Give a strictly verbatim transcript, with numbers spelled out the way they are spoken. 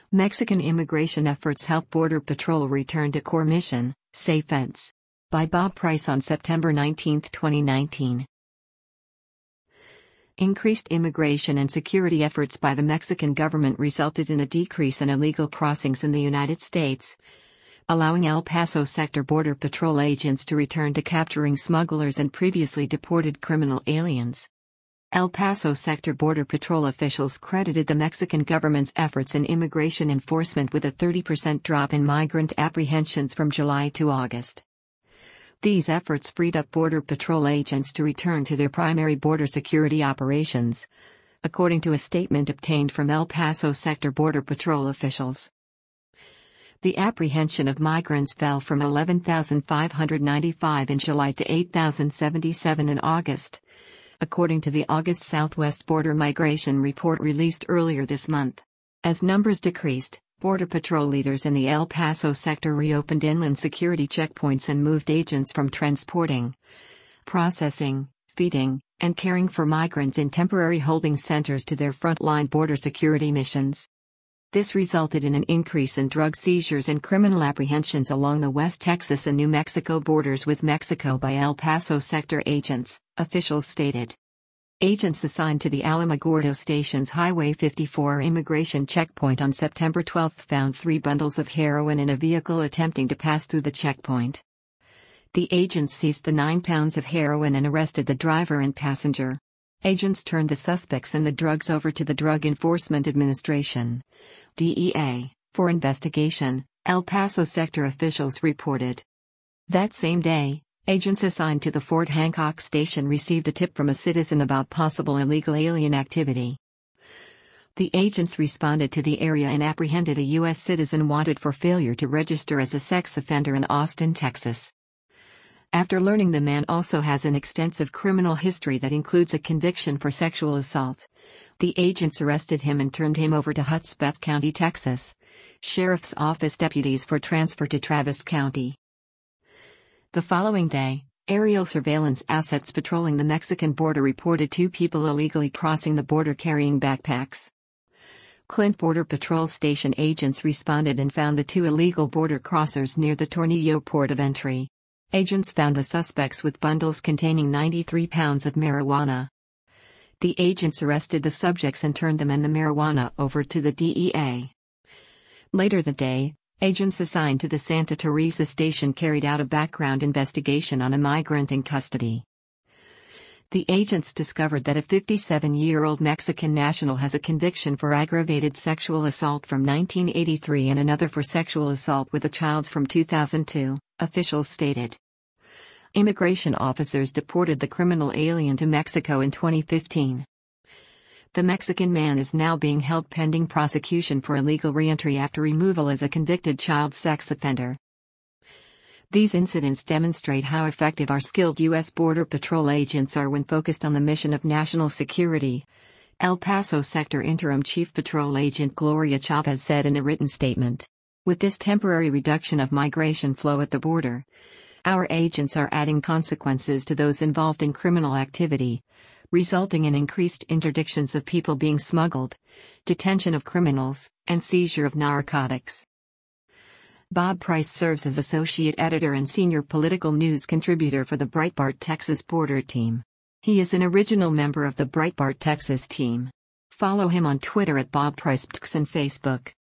Mexican immigration efforts help Border Patrol return to core mission, say feds. By Bob Price on September nineteenth, twenty nineteen. Increased immigration and security efforts by the Mexican government resulted in a decrease in illegal crossings in the United States, allowing El Paso Sector Border Patrol agents to return to capturing smugglers and previously deported criminal aliens. El Paso Sector Border Patrol officials credited the Mexican government's efforts in immigration enforcement with a thirty percent drop in migrant apprehensions from July to August. These efforts freed up Border Patrol agents to return to their primary border security operations, according to a statement obtained from El Paso Sector Border Patrol officials. The apprehension of migrants fell from eleven thousand five hundred ninety-five in July to eight thousand seventy-seven in August, according to the August Southwest Border Migration Report released earlier this month. As numbers decreased, Border Patrol leaders in the El Paso sector reopened inland security checkpoints and moved agents from transporting, processing, feeding, and caring for migrants in temporary holding centers to their frontline border security missions. This resulted in an increase in drug seizures and criminal apprehensions along the West Texas and New Mexico borders with Mexico by El Paso sector agents, officials stated. Agents assigned to the Alamogordo Station's Highway fifty-four immigration checkpoint on September twelfth found three bundles of heroin in a vehicle attempting to pass through the checkpoint. The agents seized the nine pounds of heroin and arrested the driver and passenger. Agents turned the suspects and the drugs over to the Drug Enforcement Administration, D E A, for investigation, El Paso sector officials reported. That same day, agents assigned to the Fort Hancock station received a tip from a citizen about possible illegal alien activity. The agents responded to the area and apprehended a U S citizen wanted for failure to register as a sex offender in Austin, Texas. After learning the man also has an extensive criminal history that includes a conviction for sexual assault, the agents arrested him and turned him over to Hudspeth County, Texas, Sheriff's Office deputies for transfer to Travis County. The following day, aerial surveillance assets patrolling the Mexican border reported two people illegally crossing the border carrying backpacks. Clint Border Patrol Station agents responded and found the two illegal border crossers near the Tornillo port of entry. Agents found the suspects with bundles containing ninety-three pounds of marijuana. The agents arrested the subjects and turned them and the marijuana over to the D E A. Later that day, agents assigned to the Santa Teresa station carried out a background investigation on a migrant in custody. The agents discovered that a fifty-seven-year-old Mexican national has a conviction for aggravated sexual assault from nineteen eighty-three and another for sexual assault with a child from two thousand two, officials stated. Immigration officers deported the criminal alien to Mexico in twenty fifteen. The Mexican man is now being held pending prosecution for illegal reentry after removal as a convicted child sex offender. These incidents demonstrate how effective our skilled U S Border Patrol agents are when focused on the mission of national security, El Paso Sector Interim Chief Patrol Agent Gloria Chavez said in a written statement. With this temporary reduction of migration flow at the border, our agents are adding consequences to those involved in criminal activity, resulting in increased interdictions of people being smuggled, detention of criminals, and seizure of narcotics. Bob Price serves as associate editor and senior political news contributor for the Breitbart Texas Border Team. He is an original member of the Breitbart Texas team. Follow him on Twitter at Bob Price and Facebook.